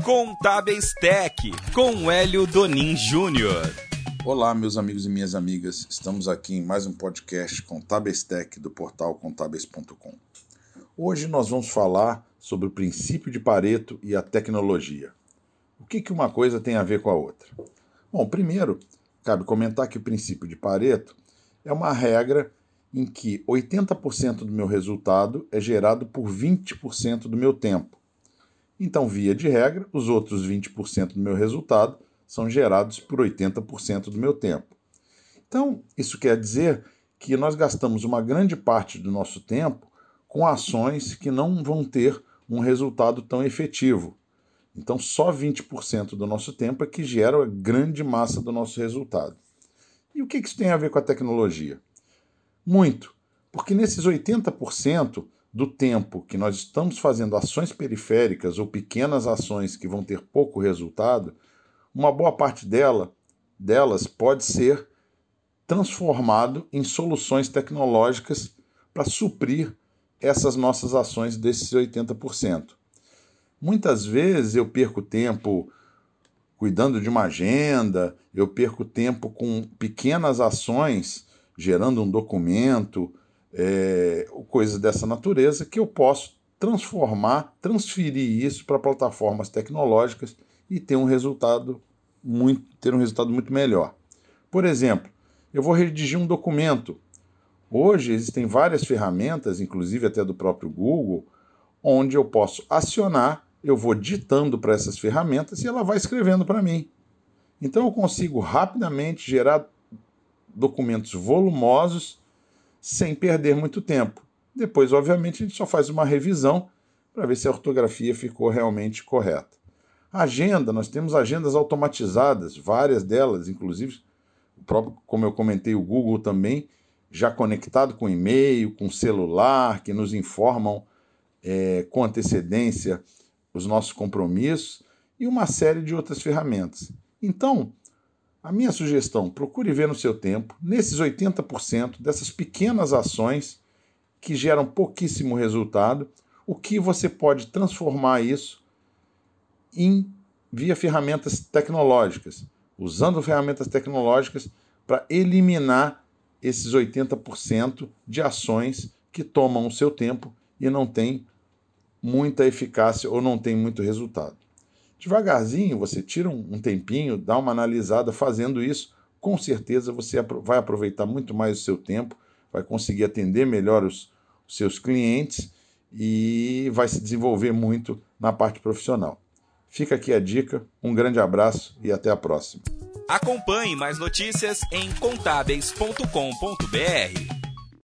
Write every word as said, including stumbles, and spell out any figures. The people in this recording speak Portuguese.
Contábeis Tech, com Hélio Donin Júnior. Olá, meus amigos e minhas amigas. Estamos aqui em mais um podcast Contábeis Tech do portal contábeis ponto com. Hoje nós vamos falar sobre o princípio de Pareto e a tecnologia. O que que uma coisa tem a ver com a outra? Bom, primeiro, cabe comentar que o princípio de Pareto é uma regra em que oitenta por cento do meu resultado é gerado por vinte por cento do meu tempo. Então, via de regra, os outros vinte por cento do meu resultado são gerados por oitenta por cento do meu tempo. Então, isso quer dizer que nós gastamos uma grande parte do nosso tempo com ações que não vão ter um resultado tão efetivo. Então, só vinte por cento do nosso tempo é que gera a grande massa do nosso resultado. E o que isso tem a ver com a tecnologia? Muito, porque nesses oitenta por cento do tempo que nós estamos fazendo ações periféricas ou pequenas ações que vão ter pouco resultado, uma boa parte dela, delas pode ser transformado em soluções tecnológicas para suprir essas nossas ações desses oitenta por cento. Muitas vezes eu perco tempo cuidando de uma agenda, eu perco tempo com pequenas ações, gerando um documento, é, coisas dessa natureza, que eu posso transformar, transferir isso para plataformas tecnológicas e ter um resultado muito, ter um resultado muito melhor. Por exemplo, eu vou redigir um documento. Hoje existem várias ferramentas, inclusive até do próprio Google, onde eu posso acionar, eu vou ditando para essas ferramentas e ela vai escrevendo para mim. Então eu consigo rapidamente gerar documentos volumosos sem perder muito tempo. Depois, obviamente, a gente só faz uma revisão para ver se a ortografia ficou realmente correta. Agenda, nós temos agendas automatizadas, várias delas, inclusive, o próprio, como eu comentei, o Google também, já conectado com e-mail, com celular, que nos informam é, com antecedência os nossos compromissos e uma série de outras ferramentas. Então, a minha sugestão, procure ver no seu tempo, nesses oitenta por cento dessas pequenas ações que geram pouquíssimo resultado, o que você pode transformar isso em, via ferramentas tecnológicas, usando ferramentas tecnológicas para eliminar esses oitenta por cento de ações que tomam o seu tempo e não têm muita eficácia ou não têm muito resultado. Devagarzinho, você tira um tempinho, dá uma analisada fazendo isso, com certeza você vai aproveitar muito mais o seu tempo, vai conseguir atender melhor os, os seus clientes e vai se desenvolver muito na parte profissional. Fica aqui a dica, um grande abraço e até a próxima. Acompanhe mais notícias em contábeis ponto com ponto br.